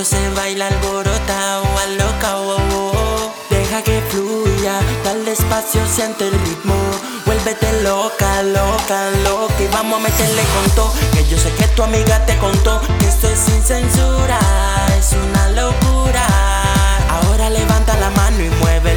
Esto se baila alborotado, alocao, oh, oh. Deja que fluya, dale despacio, siente el ritmo. Vuélvete loca, loca, loca y vamos a meterle con todo. Que yo sé que tu amiga te contó que esto es sin censura, es una locura. Ahora levanta la mano y mueve